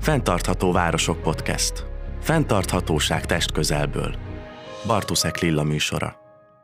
Fenntartható Városok Podcast. Fenntarthatóság testközelből. Bartuszek Lilla műsora.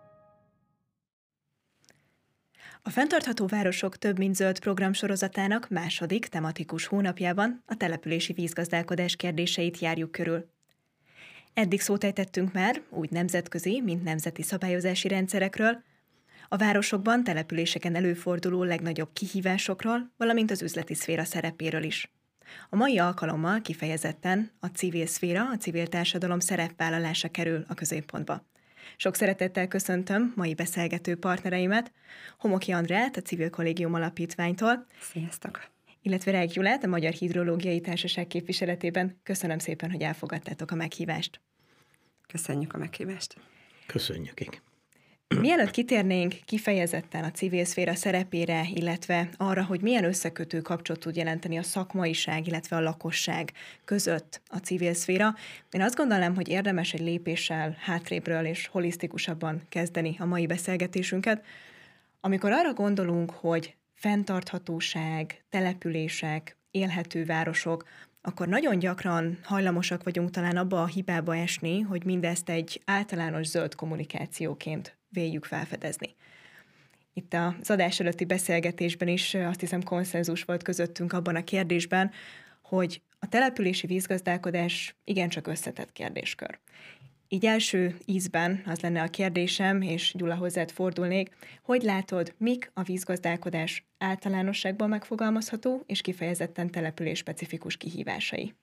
A Fenntartható Városok több mint zöld programsorozatának második tematikus hónapjában a települési vízgazdálkodás kérdéseit járjuk körül. Eddig szót ejtettünk már úgy nemzetközi, mint nemzeti szabályozási rendszerekről, a városokban, településeken előforduló legnagyobb kihívásokról, valamint az üzleti szféra szerepéről is. A mai alkalommal kifejezetten a civil szféra, a civil társadalom szerepvállalása kerül a középpontba. Sok szeretettel köszöntöm mai beszélgető partnereimet, Homoki Andrát, a Civil Kollégium Alapítványtól. Sziasztok! Illetve Rejk Gyulát, a Magyar Hidrológiai Társaság képviseletében. Köszönöm szépen, hogy elfogadtátok a meghívást. Köszönjük a meghívást. Köszönjük. Mielőtt kitérnénk kifejezetten a civil szféra szerepére, illetve arra, hogy milyen összekötő kapcsot tud jelenteni a szakmaiság, illetve a lakosság között a civil szféra, én azt gondolom, hogy érdemes egy lépéssel hátrébről és holisztikusabban kezdeni a mai beszélgetésünket. Amikor arra gondolunk, hogy fenntarthatóság, települések, élhető városok, akkor nagyon gyakran hajlamosak vagyunk talán abba a hibába esni, hogy mindezt egy általános zöld kommunikációként véljük felfedezni. Itt az adás előtti beszélgetésben is azt hiszem konszenzus volt közöttünk abban a kérdésben, hogy a települési vízgazdálkodás igencsak összetett kérdéskör. Így első ízben az lenne a kérdésem, és Gyula, hozzád fordulnék, hogy látod, mik a vízgazdálkodás általánosságban megfogalmazható és kifejezetten település specifikus kihívásai?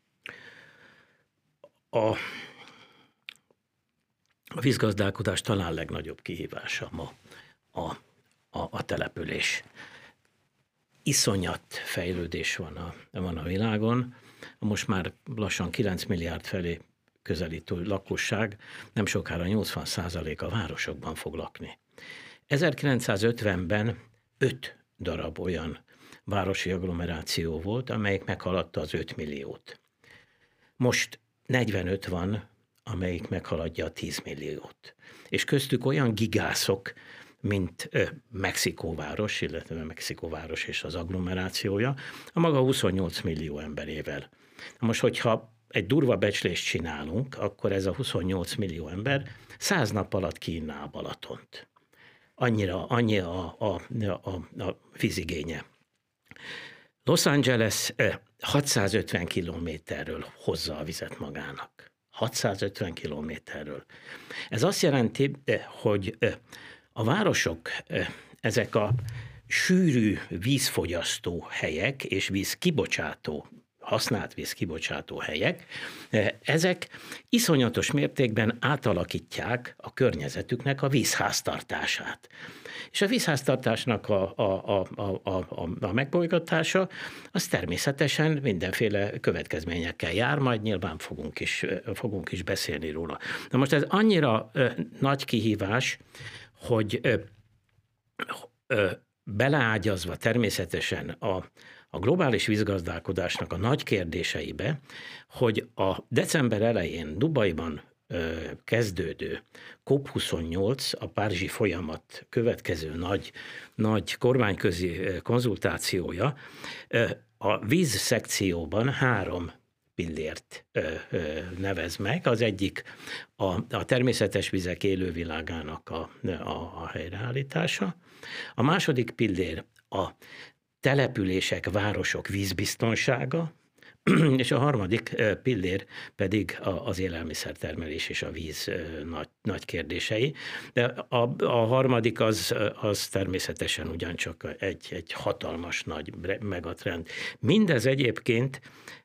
A vízgazdálkodás talán legnagyobb kihívása ma a település. Iszonyat fejlődés van a világon. Most már lassan 9 milliárd felé közelítő lakosság, nem sokára 80% a városokban fog lakni. 1950-ben 5 darab olyan városi agglomeráció volt, amelyik meghaladta az 5 milliót. Most 45 van, amelyik meghaladja a 10 milliót. És köztük olyan gigászok, mint Mexikóváros, illetve Mexikóváros és az agglomerációja, a maga 28 millió emberével. Most, hogyha egy durva becslést csinálunk, akkor ez a 28 millió ember 100 nap alatt kiinná a Balatont. Annyi a vízigénye. Los Angeles 650 kilométerről hozza a vizet magának. 650 kilométerről. Ez azt jelenti, hogy a városok, ezek a sűrű vízfogyasztó helyek és vízkibocsátó, használt vízkibocsátó helyek, ezek iszonyatos mértékben átalakítják a környezetüknek a vízháztartását. És a vízháztartásnak a megbolygatása, az természetesen mindenféle következményekkel jár, majd nyilván fogunk is beszélni róla. Na most ez annyira nagy kihívás, hogy beleágyazva természetesen a globális vízgazdálkodásnak a nagy kérdéseibe, hogy a december elején Dubajban kezdődő COP28, a párizsi folyamat következő nagy kormányközi konzultációja a víz szekcióban 3 pillért nevez meg. Az egyik a természetes vizek élővilágának a helyreállítása. A második pillér a települések, városok vízbiztonsága, és a harmadik pillér pedig az élelmiszertermelés és a víz nagy kérdései. De a harmadik az természetesen ugyancsak egy hatalmas nagy megatrend. Mindez egyébként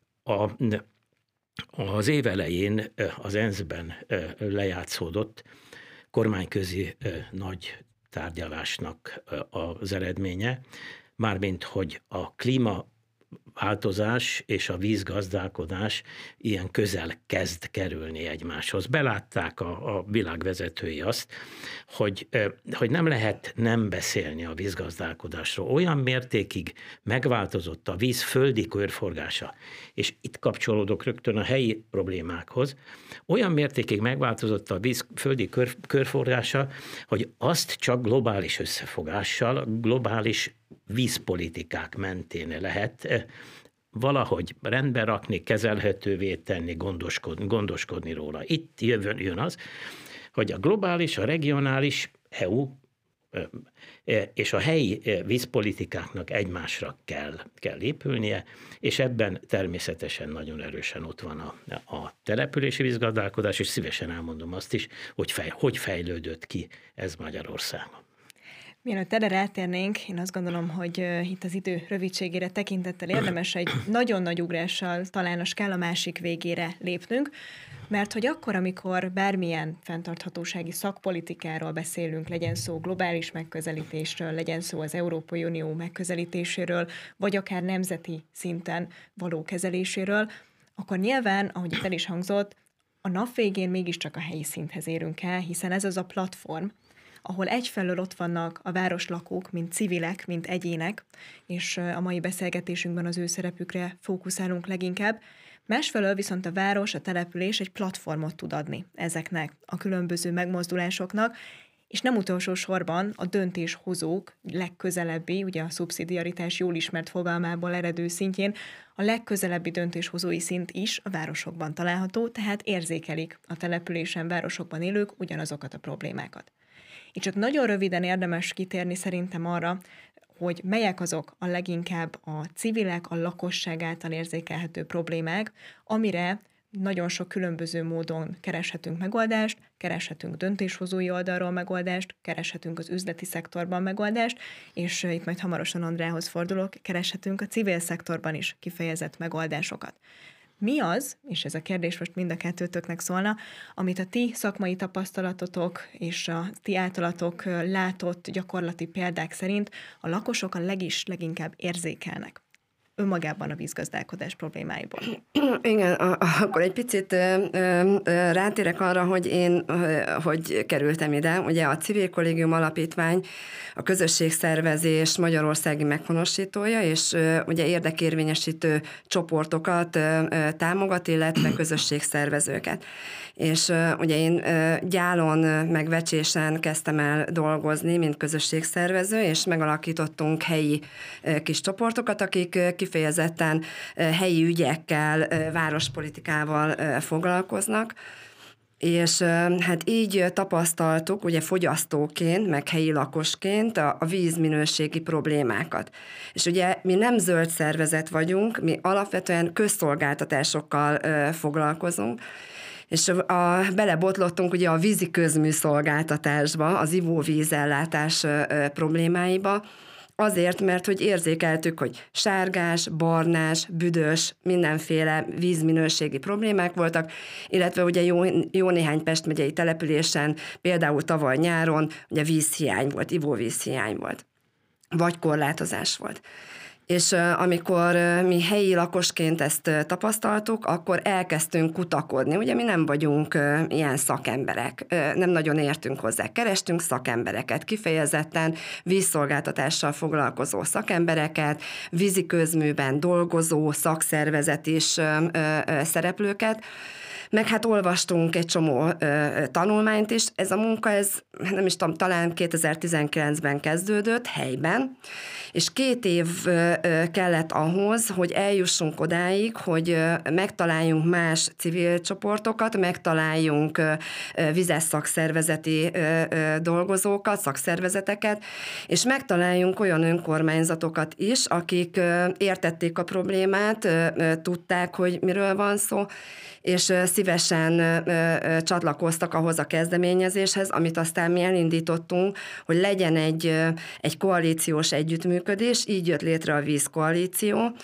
az év elején az ENSZ-ben lejátszódott kormányközi nagy tárgyalásnak az eredménye, mármint hogy a klímaváltozás és a vízgazdálkodás ilyen közel kezd kerülni egymáshoz. Belátták a világ vezetői azt, hogy nem lehet nem beszélni a vízgazdálkodásról. Olyan mértékig megváltozott a víz földi körforgása, és itt kapcsolódok rögtön a helyi problémákhoz, olyan mértékig megváltozott a víz földi körforgása, hogy azt csak globális összefogással, globális vízpolitikák mentén lehet valahogy rendbe rakni, kezelhetővé tenni, gondoskodni róla. Itt jön az, hogy a globális, a regionális EU és a helyi vízpolitikáknak egymásra kell épülnie, és ebben természetesen nagyon erősen ott van a települési vízgazdálkodás, és szívesen elmondom azt is, hogy fejlődött ki ez Magyarországon. Mielőtt erre rátérnénk, én azt gondolom, hogy itt az idő rövidségére tekintettel érdemes egy nagyon nagy ugrással talán a skála másik végére lépnünk, mert hogy akkor, amikor bármilyen fenntarthatósági szakpolitikáról beszélünk, legyen szó globális megközelítésről, legyen szó az Európai Unió megközelítéséről, vagy akár nemzeti szinten való kezeléséről, akkor nyilván, ahogy itt el is hangzott, a nap végén mégiscsak a helyi szinthez érünk el, hiszen ez az a platform, ahol egyfelől ott vannak a városlakók, mint civilek, mint egyének, és a mai beszélgetésünkben az ő szerepükre fókuszálunk leginkább, másfelől viszont a város, a település egy platformot tud adni ezeknek a különböző megmozdulásoknak, és nem utolsó sorban a döntéshozók legközelebbi, ugye a szubszidiaritás jól ismert fogalmából eredő szintjén, a legközelebbi döntéshozói szint is a városokban található, tehát érzékelik a településen, városokban élők ugyanazokat a problémákat. Itt csak nagyon röviden érdemes kitérni szerintem arra, hogy melyek azok a leginkább a civilek, a lakosság által érzékelhető problémák, amire nagyon sok különböző módon kereshetünk megoldást, kereshetünk döntéshozói oldalról megoldást, kereshetünk az üzleti szektorban megoldást, és itt majd hamarosan Andrához fordulok, kereshetünk a civil szektorban is kifejezett megoldásokat. Mi az, és ez a kérdés most mind a kettőtöknek szólna, amit a ti szakmai tapasztalatotok és a ti általatok látott gyakorlati példák szerint a lakosok a leginkább érzékelnek önmagában a vízgazdálkodás problémáiból? Igen, akkor egy picit rátérek arra, hogy én hogy kerültem ide. Ugye a Civil Kollégium Alapítvány a közösségszervezés magyarországi meghonosítója, és ugye érdekérvényesítő csoportokat támogat, illetve közösségszervezőket. És ugye én Gyálon meg Vecsésen kezdtem el dolgozni, mint közösségszervező, és megalakítottunk helyi kis csoportokat, akik kifejezetten helyi ügyekkel, várospolitikával foglalkoznak. És hát így tapasztaltuk, ugye fogyasztóként, meg helyi lakosként a vízminőségi problémákat. És ugye mi nem zöld szervezet vagyunk, mi alapvetően közszolgáltatásokkal foglalkozunk, és belebotlottunk ugye a vízi közműszolgáltatásba, az ivóvízellátás problémáiba, azért, mert hogy érzékeltük, hogy sárgás, barnás, büdös, mindenféle vízminőségi problémák voltak, illetve ugye jó néhány Pest megyei településen, például tavaly nyáron ugye vízhiány volt, ivóvízhiány volt, vagy korlátozás volt. És amikor mi helyi lakosként ezt tapasztaltuk, akkor elkezdtünk kutakodni. Ugye mi nem vagyunk ilyen szakemberek, nem nagyon értünk hozzá. Kerestünk szakembereket, kifejezetten vízszolgáltatással foglalkozó szakembereket, vízi közműben dolgozó szakszervezet is szereplőket, meg hát olvastunk egy csomó tanulmányt is. Ez a munka, nem is tudom, talán 2019-ben kezdődött helyben, és 2 év kellett ahhoz, hogy eljussunk odáig, hogy megtaláljunk más civil csoportokat, megtaláljunk vizes szakszervezeti dolgozókat, szakszervezeteket, és megtaláljunk olyan önkormányzatokat is, akik értették a problémát, tudták, hogy miről van szó, és szívesen csatlakoztak ahhoz a kezdeményezéshez, amit aztán mi elindítottunk, hogy legyen egy koalíciós együttműködés, így jött létre a vízkoalíció,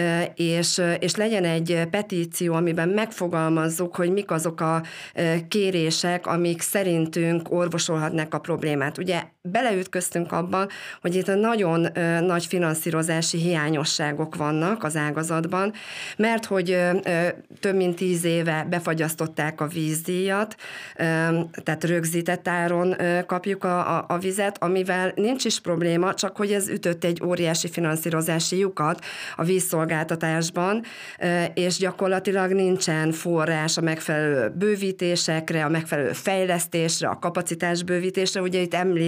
és legyen egy petíció, amiben megfogalmazzuk, hogy mik azok a kérések, amik szerintünk orvosolhatnak a problémát. Ugye beleütköztünk abban, hogy itt nagyon nagy finanszírozási hiányosságok vannak az ágazatban, mert hogy több mint 10 éve befagyasztották a vízdíjat, tehát rögzített áron kapjuk a vizet, amivel nincs is probléma, csak hogy ez ütött egy óriási finanszírozási lyukat a vízszolgáltatásban, és gyakorlatilag nincsen forrás a megfelelő bővítésekre, a megfelelő fejlesztésre, a kapacitásbővítésre. Ugye itt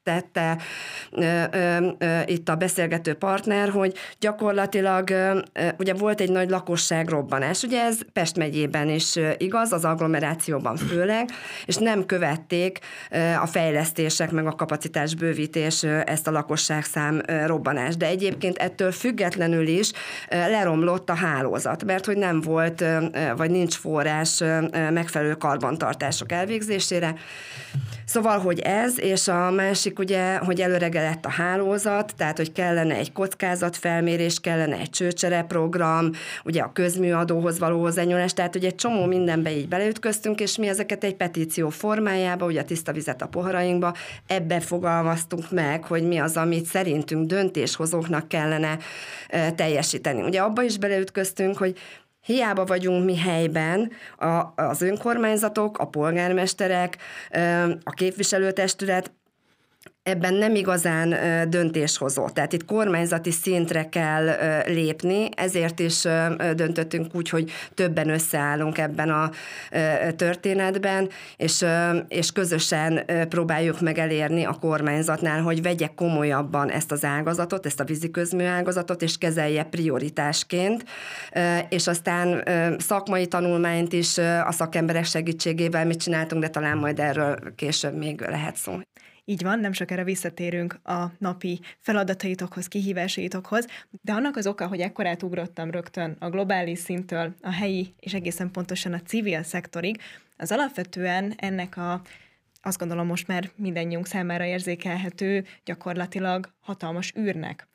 tette itt a beszélgető partner, hogy gyakorlatilag ugye volt egy nagy lakosságrobbanás, ugye ez Pest megyében is igaz, az agglomerációban főleg, és nem követték a fejlesztések meg a kapacitásbővítés ezt a lakosságszám robbanást, de egyébként ettől függetlenül is leromlott a hálózat, mert hogy nem volt, vagy nincs forrás megfelelő karbantartások elvégzésére. Szóval, hogy ez, és a másik ugye, hogy előregedett a hálózat, tehát, hogy kellene egy kockázatfelmérés, kellene egy csőcsereprogram, ugye a közműadóhoz való hozzányúlás, tehát ugye egy csomó mindenbe így beleütköztünk, és mi ezeket egy petíció formájába, ugye a tiszta vizet a poharainkba, ebbe fogalmaztunk meg, hogy mi az, amit szerintünk döntéshozóknak kellene teljesíteni. Ugye abba is beleütköztünk, hogy hiába vagyunk mi helyben, az önkormányzatok, a polgármesterek, a képviselőtestület ebben nem igazán döntéshozó. Tehát itt kormányzati szintre kell lépni, ezért is döntöttünk úgy, hogy többen összeállunk ebben a történetben, és közösen próbáljuk meg elérni a kormányzatnál, hogy vegye komolyabban ezt az ágazatot, ezt a víziközmű ágazatot, és kezelje prioritásként, és aztán szakmai tanulmányt is a szakemberek segítségével mit csináltunk, de talán majd erről később még lehet szó. Így van, nem sokára visszatérünk a napi feladataitokhoz, kihívásaitokhoz, de annak az oka, hogy ekkorát ugrottam rögtön a globális szinttől a helyi és egészen pontosan a civil szektorig, az alapvetően ennek azt gondolom most már mindannyiunk számára érzékelhető gyakorlatilag hatalmas űrnek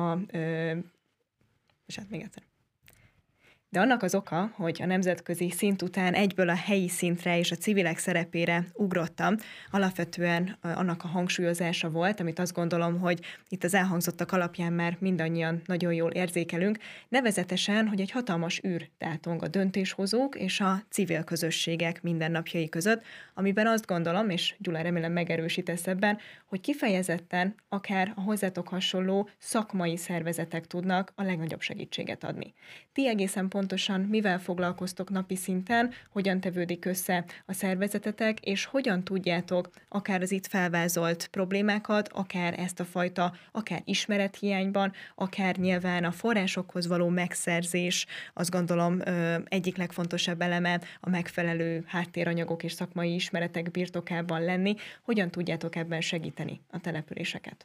és hát még egyszer. De annak az oka, hogy a nemzetközi szint után egyből a helyi szintre és a civilek szerepére ugrottam, alapvetően annak a hangsúlyozása volt, amit azt gondolom, hogy itt az elhangzottak alapján már mindannyian nagyon jól érzékelünk, nevezetesen, hogy egy hatalmas űr tátong a döntéshozók és a civil közösségek mindennapjai között, amiben azt gondolom, és Gyula remélem megerősítesz ebben, hogy kifejezetten akár a hozzátok hasonló szakmai szervezetek tudnak a legnagyobb segítséget adni. Ti egészen pontosan mivel foglalkoztok napi szinten, hogyan tevődik össze a szervezetetek, és hogyan tudjátok akár az itt felvázolt problémákat, akár ezt a fajta, akár ismerethiányban, akár nyilván a forrásokhoz való megszerzés, azt gondolom egyik legfontosabb eleme a megfelelő háttéranyagok és szakmai ismeretek birtokában lenni, hogyan tudjátok ebben segíteni a településeket?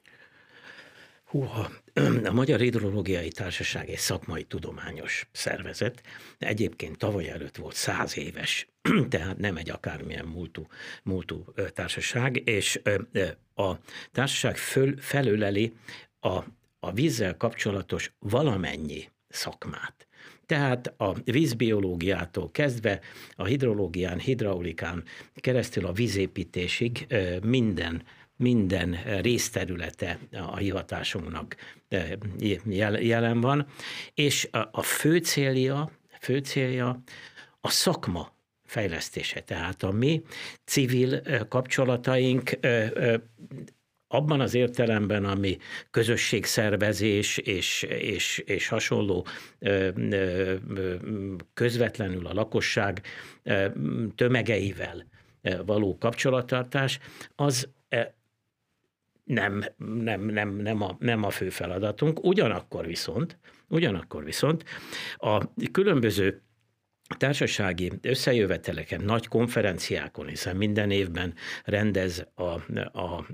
A Magyar Hidrológiai Társaság egy szakmai tudományos szervezet, egyébként tavaly előtt volt 100 éves, tehát nem egy akármilyen múltú társaság, és a társaság felöleli a vízzel kapcsolatos valamennyi szakmát. Tehát a vízbiológiától kezdve a hidrológián, hidraulikán keresztül a vízépítésig minden részterülete a hivatásunknak jelen van, és a fő célja a szakma fejlesztése. Tehát a mi civil kapcsolataink abban az értelemben, ami közösségszervezés és hasonló közvetlenül a lakosság tömegeivel való kapcsolattartás, az nem a fő feladatunk. Ugyanakkor viszont a különböző társasági összejöveteleken, nagy konferenciákon, hiszen minden évben rendez a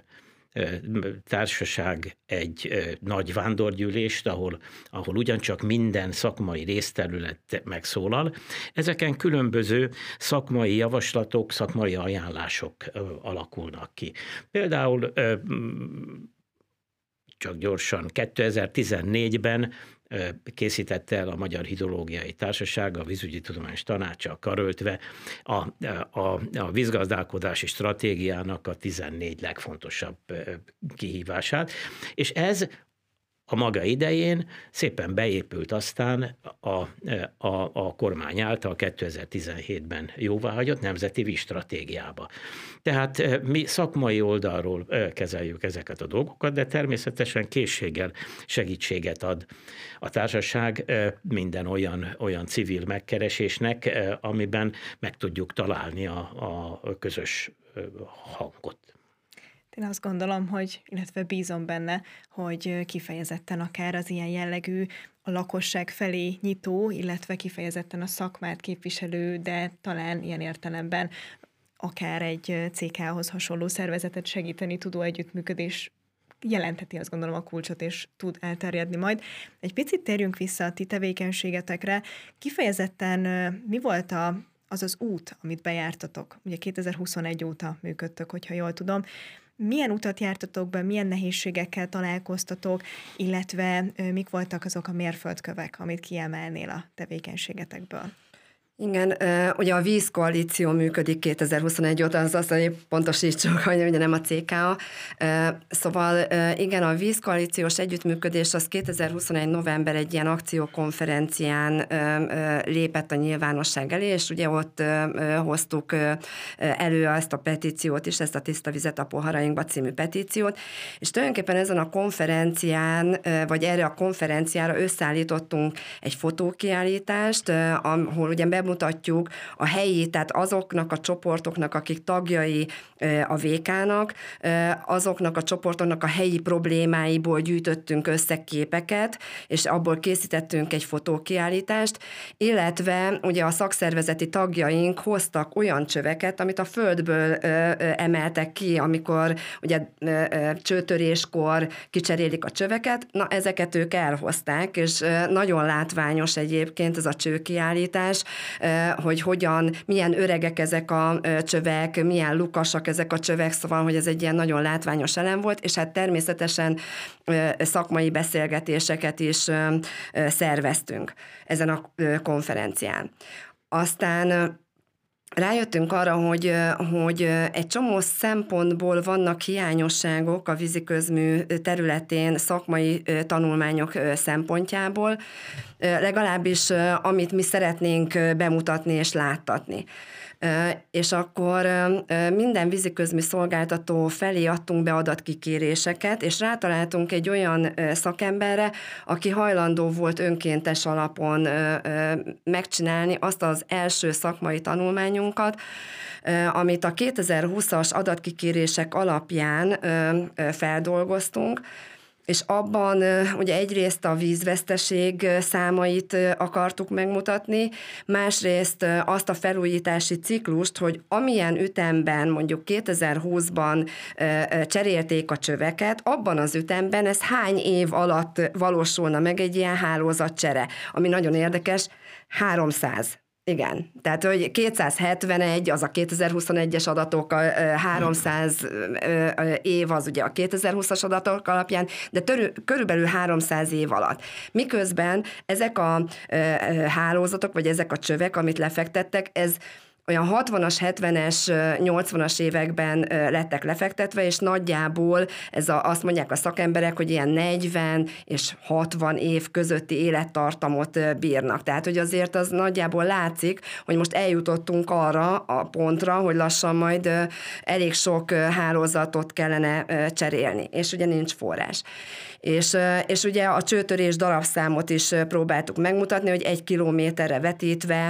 társaság egy nagy vándorgyűlést, ahol ugyancsak minden szakmai részterület megszólal. Ezeken különböző szakmai javaslatok, szakmai ajánlások alakulnak ki. Például csak gyorsan 2014-ben készítette el a Magyar Hidrológiai Társaság, a Vízügyi Tudományos Tanácssal karöltve a vízgazdálkodási stratégiának a 14 legfontosabb kihívását, és ez a maga idején szépen beépült aztán a kormány által 2017-ben jóváhagyott nemzeti vízstratégiába. Tehát mi szakmai oldalról kezeljük ezeket a dolgokat, de természetesen készséggel segítséget ad a társaság minden olyan civil megkeresésnek, amiben meg tudjuk találni a közös hangot. Én azt gondolom, illetve bízom benne, hogy kifejezetten akár az ilyen jellegű, a lakosság felé nyitó, illetve kifejezetten a szakmát képviselő, de talán ilyen értelemben akár egy CK-hoz hasonló szervezetet segíteni tudó együttműködés jelentheti, azt gondolom, a kulcsot, és tud elterjedni majd. Egy picit térjünk vissza a ti tevékenységetekre. Kifejezetten mi volt az az út, amit bejártatok? Ugye 2021 óta működtök, hogyha jól tudom. Milyen utat jártatok be, milyen nehézségekkel találkoztatok, illetve mik voltak azok a mérföldkövek, amit kiemelnél a tevékenységetekből? Igen, ugye a vízkoalíció működik 2021 óta, az azt, hogy pontosítsuk, hogy ugye nem a CKA. Szóval igen, a vízkoalíciós együttműködés az 2021 november egy ilyen akciókonferencián lépett a nyilvánosság elé, és ugye ott hoztuk elő ezt a petíciót is, ezt a Tiszta vizet a poharainkba című petíciót, és tulajdonképpen ezen a konferencián, vagy erre a konferenciára összeállítottunk egy fotókiállítást, ahol ugye bemutatjuk a helyi, tehát azoknak a csoportoknak, akik tagjai a VK-nak, azoknak a csoportoknak a helyi problémáiból gyűjtöttünk össze képeket, és abból készítettünk egy fotókiállítást, illetve ugye a szakszervezeti tagjaink hoztak olyan csöveket, amit a földből emeltek ki, amikor ugye csőtöréskor kicserélik a csöveket, na ezeket ők elhozták, és nagyon látványos egyébként ez a csőkiállítás, hogy milyen öregek ezek a csövek, milyen lukasak ezek a csövek, szóval, hogy ez egy ilyen nagyon látványos elem volt, és hát természetesen szakmai beszélgetéseket is szerveztünk ezen a konferencián. Aztán rájöttünk arra, hogy egy csomó szempontból vannak hiányosságok a víziközmű területén szakmai tanulmányok szempontjából, legalábbis amit mi szeretnénk bemutatni és láttatni. És akkor minden víziközmű szolgáltató felé adtunk be adatkikéréseket, és rátaláltunk egy olyan szakemberre, aki hajlandó volt önkéntes alapon megcsinálni azt az első szakmai tanulmányunkat, amit a 2020-as adatkikérések alapján feldolgoztunk, és abban ugye egyrészt a vízveszteség számait akartuk megmutatni, másrészt azt a felújítási ciklust, hogy amilyen ütemben mondjuk 2020-ban cserélték a csöveket, abban az ütemben ez hány év alatt valósulna meg egy ilyen hálózatcsere, ami nagyon érdekes, 300. Igen, tehát hogy 271 az a 2021-es adatok, 300 év az ugye a 2020-as adatok alapján, de körülbelül 300 év alatt. Miközben ezek a hálózatok, vagy ezek a csövek, amit lefektettek, ez olyan 60-as, 70-es, 80-as években lettek lefektetve, és nagyjából azt mondják a szakemberek, hogy ilyen 40 és 60 év közötti élettartamot bírnak. Tehát, hogy azért az nagyjából látszik, hogy most eljutottunk arra a pontra, hogy lassan majd elég sok hálózatot kellene cserélni, és ugye nincs forrás. És ugye a csőtörés darabszámot is próbáltuk megmutatni, hogy 1 kilométerre vetítve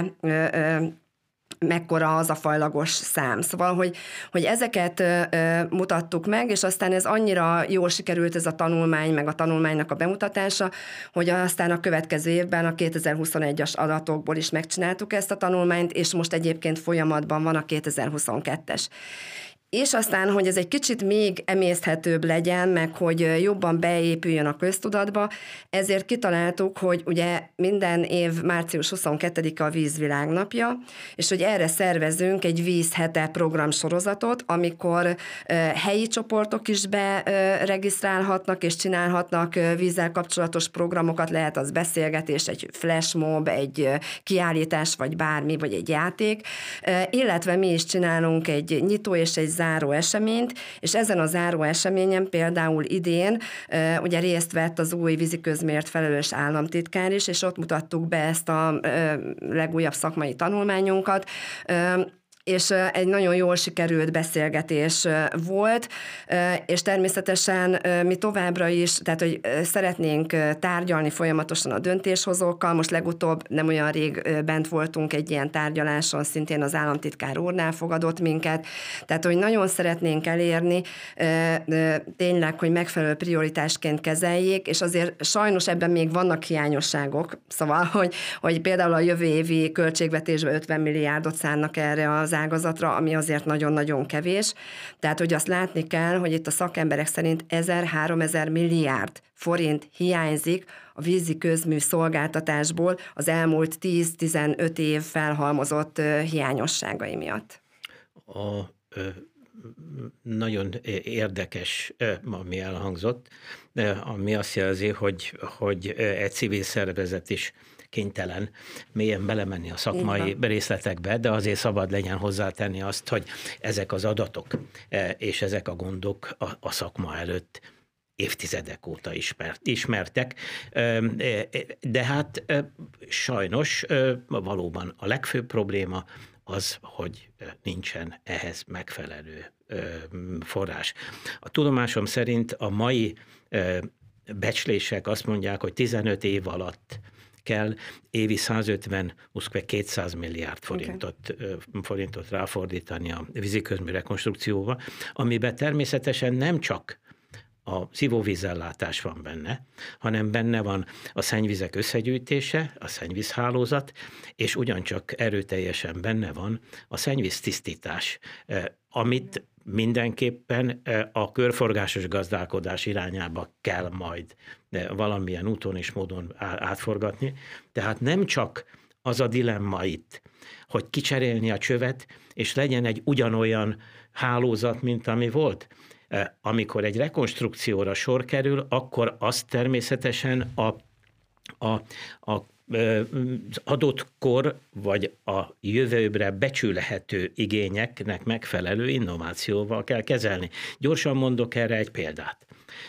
mekkora az a fajlagos szám. Szóval, hogy ezeket mutattuk meg, és aztán ez annyira jól sikerült ez a tanulmány, meg a tanulmánynak a bemutatása, hogy aztán a következő évben a 2021-as adatokból is megcsináltuk ezt a tanulmányt, és most egyébként folyamatban van a 2022-es. És aztán, hogy ez egy kicsit még emészthetőbb legyen, meg hogy jobban beépüljön a köztudatba, ezért kitaláltuk, hogy ugye minden év március 22-a a Vízvilágnapja, és hogy erre szervezünk egy vízhete programsorozatot, amikor helyi csoportok is beregisztrálhatnak és csinálhatnak vízzel kapcsolatos programokat, lehet az beszélgetés, egy flashmob, egy kiállítás, vagy bármi, vagy egy játék, illetve mi is csinálunk egy nyitó és egy záró eseményt, és ezen a záró eseményen például idén ugye részt vett az új víziközműért felelős államtitkár is, és ott mutattuk be ezt a legújabb szakmai tanulmányunkat, és egy nagyon jól sikerült beszélgetés volt, és természetesen mi továbbra is, tehát hogy szeretnénk tárgyalni folyamatosan a döntéshozókkal, most legutóbb nem olyan rég bent voltunk egy ilyen tárgyaláson, szintén az államtitkár úrnál fogadott minket, tehát hogy nagyon szeretnénk elérni tényleg, hogy megfelelő prioritásként kezeljék, és azért sajnos ebben még vannak hiányosságok, szóval, hogy például a jövő évi költségvetésben 50 milliárdot szánnak erre az ágazatra, ami azért nagyon-nagyon kevés. Tehát, hogy azt látni kell, hogy itt a szakemberek szerint 1000-3000 milliárd forint hiányzik a vízi közmű szolgáltatásból az elmúlt 10-15 év felhalmozott hiányosságai miatt. Nagyon érdekes, ami elhangzott, ami azt jelzi, hogy egy civil szervezet is kénytelen mélyen belemenni a szakmai részletekbe, de azért szabad legyen hozzátenni azt, hogy ezek az adatok és ezek a gondok a szakma előtt évtizedek óta ismertek, de hát sajnos valóban a legfőbb probléma az, hogy nincsen ehhez megfelelő forrás. A tudomásom szerint a mai becslések azt mondják, hogy 15 év alatt kell évi 150-200 milliárd forintot ráfordítani a víziközmű rekonstrukcióba, amiben természetesen nem csak a szivóvízellátás van benne, hanem benne van a szennyvizek összegyűjtése, a szennyvízhálózat, és ugyancsak erőteljesen benne van a szennyvíztisztítás, amit mindenképpen a körforgásos gazdálkodás irányába kell majd valamilyen úton és módon átforgatni. Tehát nem csak az a dilemma itt, hogy kicserélni a csövet, és legyen egy ugyanolyan hálózat, mint ami volt. Amikor egy rekonstrukcióra sor kerül, akkor azt természetesen az adott kor, vagy a jövőbre becsülhető igényeknek megfelelő innovációval kell kezelni. Gyorsan mondok erre egy példát.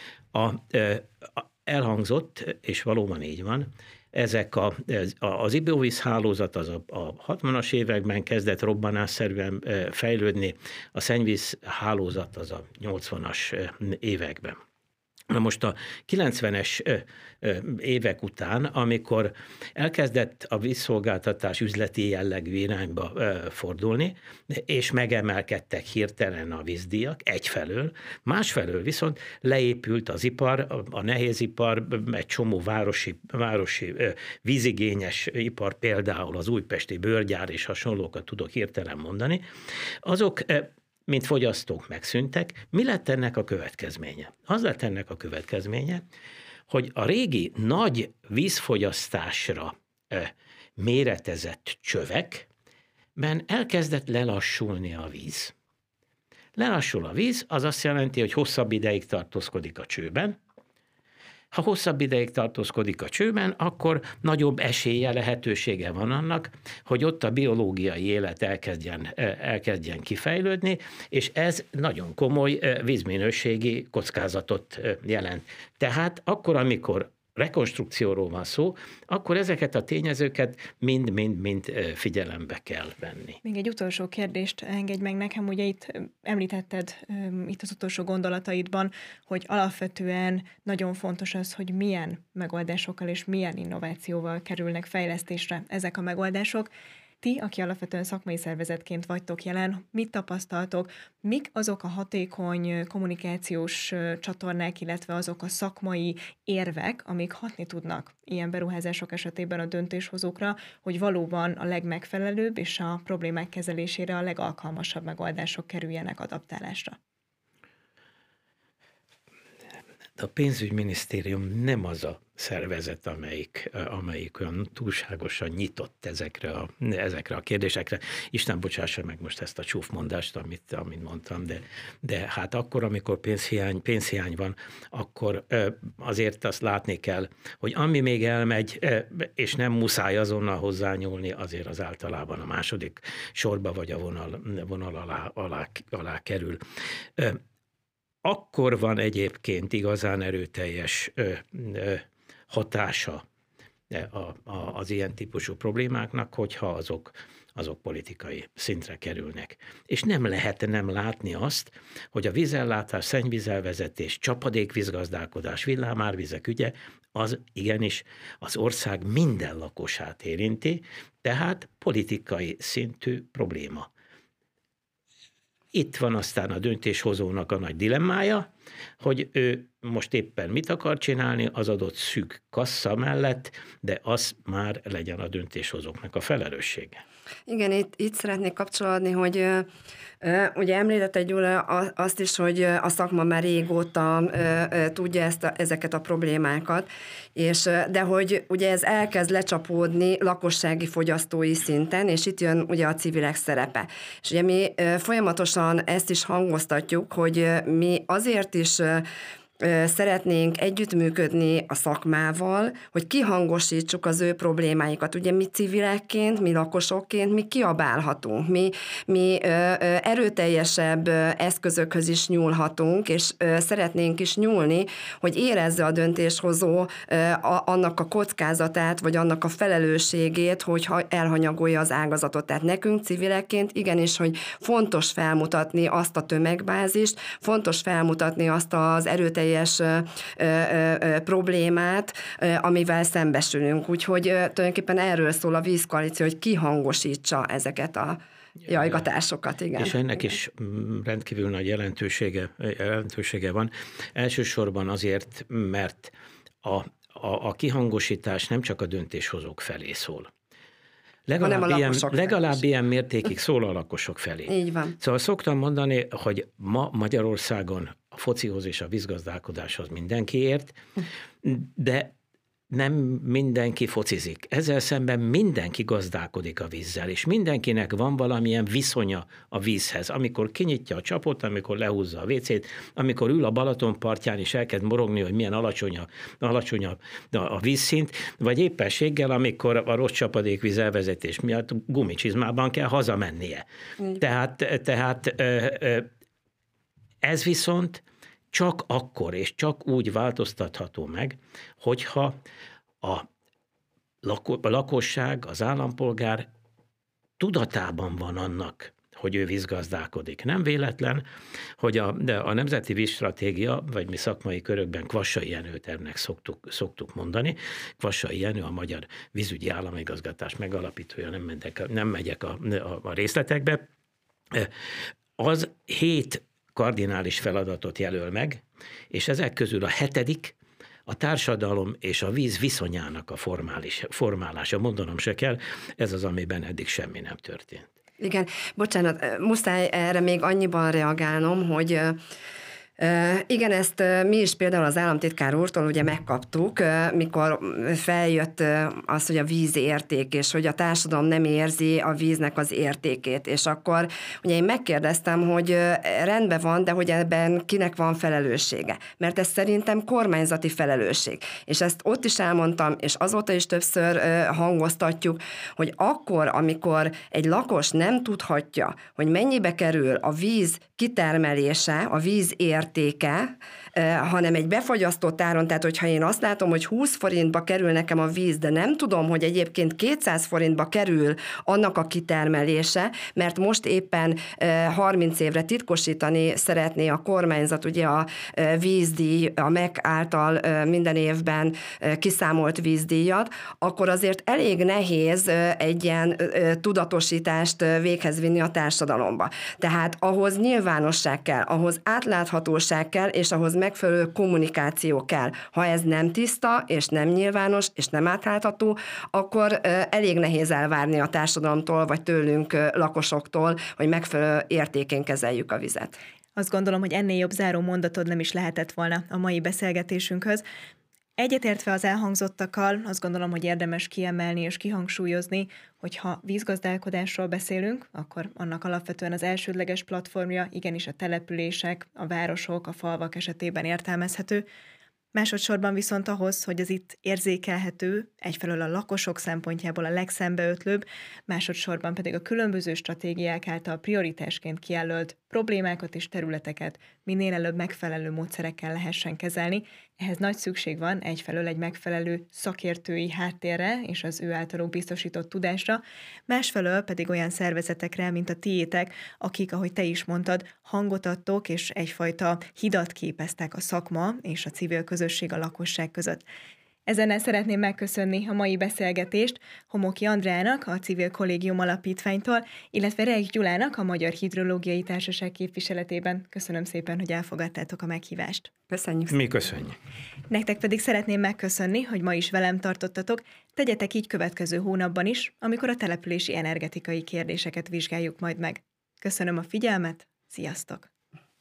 Elhangzott, és valóban így van, az ivóvízhálózat az a 60-as években kezdett robbanásszerűen fejlődni, a szennyvízhálózat az a 80-as években. Na most a 90-es évek után, amikor elkezdett a vízszolgáltatás üzleti jellegű irányba fordulni, és megemelkedtek hirtelen a vízdíjak egyfelől, másfelől viszont leépült az ipar, a nehézipar, egy csomó városi vízigényes ipar, például az újpesti bőrgyár és hasonlókat tudok hirtelen mondani, azok mint fogyasztók megszűntek. Mi lett ennek a következménye? Az lett ennek a következménye, hogy a régi nagy vízfogyasztásra méretezett csövekben elkezdett lelassulni a víz. Lelassul a víz, az azt jelenti, hogy hosszabb ideig tartózkodik a csőben. Ha hosszabb ideig tartózkodik a csőben, akkor nagyobb esélye, lehetősége van annak, hogy ott a biológiai élet elkezdjen kifejlődni, és ez nagyon komoly vízminőségi kockázatot jelent. Tehát akkor, amikor rekonstrukcióról van szó, akkor ezeket a tényezőket mind figyelembe kell venni. Még egy utolsó kérdést engedj meg nekem, ugye itt említetted itt az utolsó gondolataidban, hogy alapvetően nagyon fontos az, hogy milyen megoldásokkal és milyen innovációval kerülnek fejlesztésre ezek a megoldások. Ti, aki alapvetően szakmai szervezetként vagytok jelen, mit tapasztaltok, mik azok a hatékony kommunikációs csatornák, illetve azok a szakmai érvek, amik hatni tudnak ilyen beruházások esetében a döntéshozókra, hogy valóban a legmegfelelőbb és a problémák kezelésére a legalkalmasabb megoldások kerüljenek adaptálásra? A pénzügyminisztérium nem az a szervezet, amelyik olyan túlságosan nyitott ezekre a kérdésekre. Isten bocsássa meg most ezt a csúfmondást, amit mondtam, de hát akkor, amikor pénzhiány van, akkor azért azt látni kell, hogy ami még elmegy, és nem muszáj azonnal hozzányúlni, azért az általában a második sorba vagy a vonal alá kerül. Akkor van egyébként igazán erőteljes hatása az ilyen típusú problémáknak, hogyha azok politikai szintre kerülnek. És nem lehet nem látni azt, hogy a vízellátás, szennyvízelvezetés, csapadékvízgazdálkodás, villámárvizek ügye, az igenis az ország minden lakosát érinti, tehát politikai szintű probléma. Itt van aztán a döntéshozónak a nagy dilemmája, hogy ő most éppen mit akar csinálni az adott szűk kassa mellett, de az már legyen a döntéshozóknak a felelőssége. Igen, itt szeretnék kapcsolódni, hogy ugye említette Gyula azt is, hogy a szakma már régóta tudja ezeket a problémákat, de hogy ugye ez elkezd lecsapódni lakossági fogyasztói szinten, és itt jön ugye a civilek szerepe. És ugye mi folyamatosan ezt is hangoztatjuk, hogy mi azért is szeretnénk együttműködni a szakmával, hogy kihangosítsuk az ő problémáikat. Ugye mi civilekként, mi lakosokként, mi kiabálhatunk, mi erőteljesebb eszközökhöz is nyúlhatunk, és szeretnénk is nyúlni, hogy érezze a döntéshozó annak a kockázatát, vagy annak a felelősségét, hogy elhanyagolja az ágazatot. Tehát nekünk civilekként igenis, hogy fontos felmutatni azt a tömegbázist, fontos felmutatni azt az erőteljes problémát, amivel szembesülünk. Úgyhogy tulajdonképpen erről szól a vízkoalíció, hogy kihangosítsa ezeket a jajgatásokat. Igen. És ennek is rendkívül nagy jelentősége van. Elsősorban azért, mert a kihangosítás nem csak a döntéshozók felé szól. Legalább ilyen mértékig szól a lakosok felé. Így van. Szóval szoktam mondani, hogy ma Magyarországon a focihoz és a vízgazdálkodáshoz mindenki ért, de nem mindenki focizik. Ezzel szemben mindenki gazdálkodik a vízzel, és mindenkinek van valamilyen viszonya a vízhez. Amikor kinyitja a csapot, amikor lehúzza a WC-t, amikor ül a Balaton partján és elkezd morogni, hogy milyen alacsony a vízszint, vagy éppenséggel, amikor a rossz csapadékvíz elvezetés miatt gumicsizmában kell hazamennie. Tehát ez viszont csak akkor és csak úgy változtatható meg, hogyha a lakosság, az állampolgár tudatában van annak, hogy ő vízgazdálkodik. Nem véletlen, hogy a Nemzeti Vízstratégia, vagy mi szakmai körökben Kvassai Jenőt ennek szoktuk mondani. Kvassai Jenő a Magyar Vízügyi Államigazgatás megalapítója, nem megyek a részletekbe. Az 7 kardinális feladatot jelöl meg, és ezek közül a 7. a társadalom és a víz viszonyának a formálása. Mondanom se kell, ez az, amiben eddig semmi nem történt. Igen, bocsánat, muszáj erre még annyiban reagálnom, hogy igen, ezt mi is például az államtitkár úrtól ugye megkaptuk, mikor feljött az, hogy a víz érték, és hogy a társadalom nem érzi a víznek az értékét. És akkor ugye én megkérdeztem, hogy rendben van, de hogy ebben kinek van felelőssége. Mert ez szerintem kormányzati felelősség. És ezt ott is elmondtam, és azóta is többször hangoztatjuk, hogy akkor, amikor egy lakos nem tudhatja, hogy mennyibe kerül a víz kitermelése, a víz értéke, hanem egy befagyasztott áron, tehát hogyha én azt látom, hogy 20 forintba kerül nekem a víz, de nem tudom, hogy egyébként 200 forintba kerül annak a kitermelése, mert most éppen 30 évre titkosítani szeretné a kormányzat ugye a vízdíj, a MEK által minden évben kiszámolt vízdíjat, akkor azért elég nehéz egy ilyen tudatosítást véghez vinni a társadalomba. Tehát ahhoz nyilvánosság kell, ahhoz átláthatóság kell, és ahhoz megfelelő kommunikáció kell. Ha ez nem tiszta, és nem nyilvános, és nem átlátható, akkor elég nehéz elvárni a társadalomtól, vagy tőlünk lakosoktól, hogy megfelelő értékén kezeljük a vizet. Azt gondolom, hogy ennél jobb záró mondatod nem is lehetett volna a mai beszélgetésünkhöz. Egyetértve az elhangzottakkal, azt gondolom, hogy érdemes kiemelni és kihangsúlyozni, hogyha vízgazdálkodásról beszélünk, akkor annak alapvetően az elsődleges platformja igenis a települések, a városok, a falvak esetében értelmezhető. Másodszorban viszont ahhoz, hogy az itt érzékelhető, egyfelől a lakosok szempontjából a legszembeötlőbb, másodszorban pedig a különböző stratégiák által prioritásként kijelölt problémákat és területeket minél előbb megfelelő módszerekkel lehessen kezelni. Ehhez nagy szükség van egyfelől egy megfelelő szakértői háttérre és az ő általuk biztosított tudásra, másfelől pedig olyan szervezetekre, mint a tiétek, akik, ahogy te is mondtad, hangot adtok és egyfajta hidat képeztek a szakma és a civil közösség a lakosság között. Ezennel szeretném megköszönni a mai beszélgetést Homoki Andreának, a Civil Kollégium Alapítványtól, illetve Reich Gyulának, a Magyar Hidrológiai Társaság képviseletében. Köszönöm szépen, hogy elfogadtátok a meghívást. Köszönjük. Mi köszönjük. Nektek pedig szeretném megköszönni, hogy ma is velem tartottatok. Tegyetek így következő hónapban is, amikor a települési energetikai kérdéseket vizsgáljuk majd meg. Köszönöm a figyelmet, sziasztok!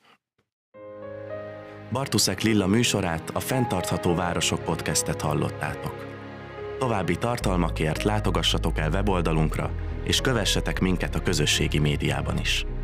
Bartuszek Lilla műsorát, a Fenntartható Városok podcastet hallottátok. További tartalmakért látogassatok el weboldalunkra, és kövessetek minket a közösségi médiában is.